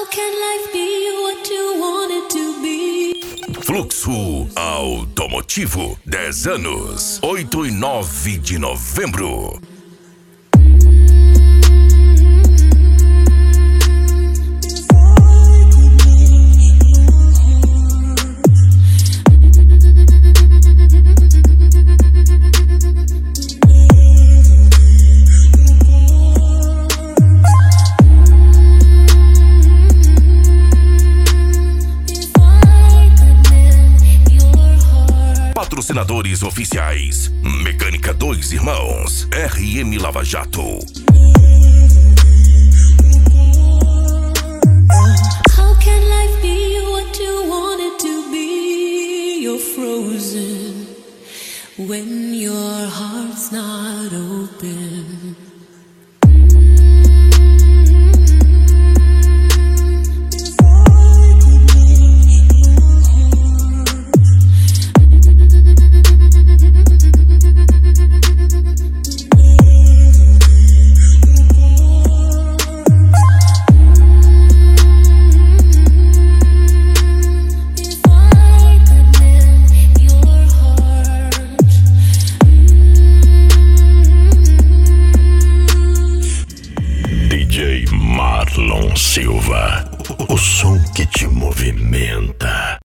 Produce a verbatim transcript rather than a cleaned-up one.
How can life be what you want it to be? Fluxo Automotivo, dez anos, oito e nove de novembro. Patrocinadores oficiais: Mecânica Dois Irmãos, R M Lava Jato. How can life be what you want it to be? You're frozen when your heart's not open. D J Marlon Silva, o som que te movimenta.